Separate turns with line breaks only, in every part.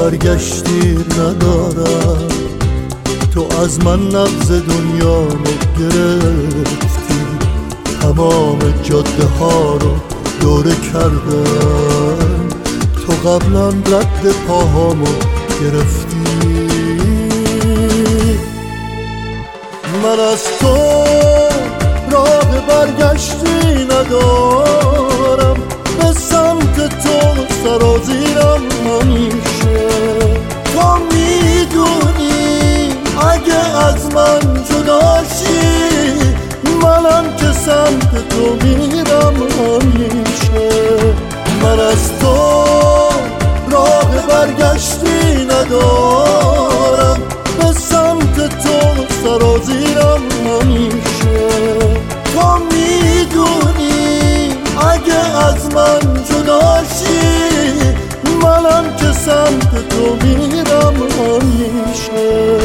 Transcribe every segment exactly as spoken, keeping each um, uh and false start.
برگشتی ندارم. تو از من نبض دنیا رو گرفتی، تمام جاده ها رو دوره کردم. تو قبلا رد پاهامو گرفتی. من از تو راه برگشتی ندارم، به سمت تو سرازیرم همیشه. تو میدونی اگه از من جداشی، منم که سمت تو میرم همیشه. من از تو راه برگشتی ندارم، به سمت تو سرازیرم همیشه. تو میدونی اگه از من جداشی، منم که سمت تو میرم همیشه.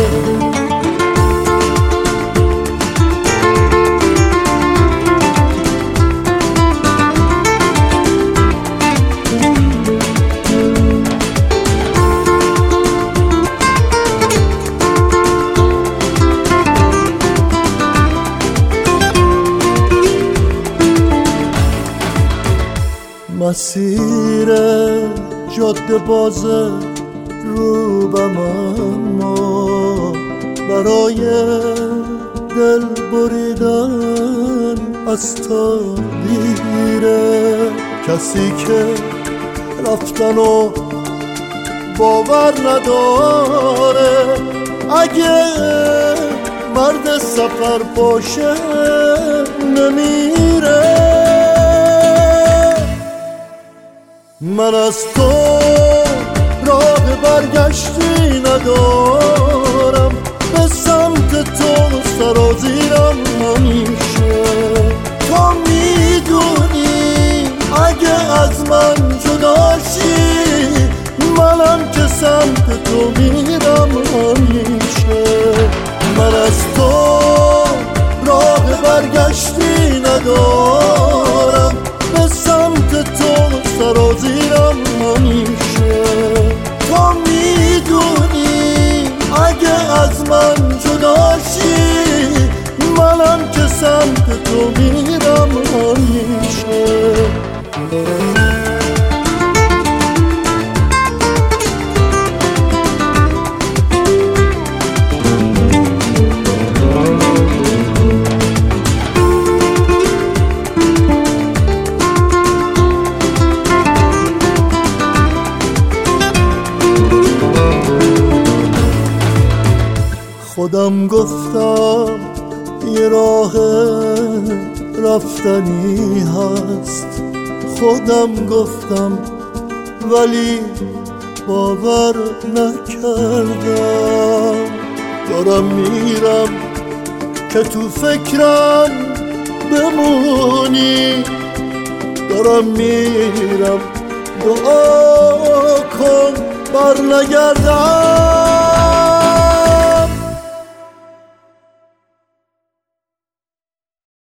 مسیر جاده بازه روبم، اما برای دل بریدن از تا دیره. کسی که رفتن و باور نداره، اگه مرد سفر باشه نمیره. من از تو راه برگشتی ندارم، به سمت تو سرازیرم همیشه. تو میدونی اگه از من جداشی، منم که سمت تو میرم همیشه. من از تو راه برگشتی ندارم، به سمت تو سرازیرم همیشه. تو میدونی اگه از من جداشی، منم که سمت تو میرم همیشه. خودم گفتم یه راه رفتنی هست، خودم گفتم ولی باور نکردم. دارم میرم که تو فکرم بمونی، دارم میرم دعا کن بر نگردم.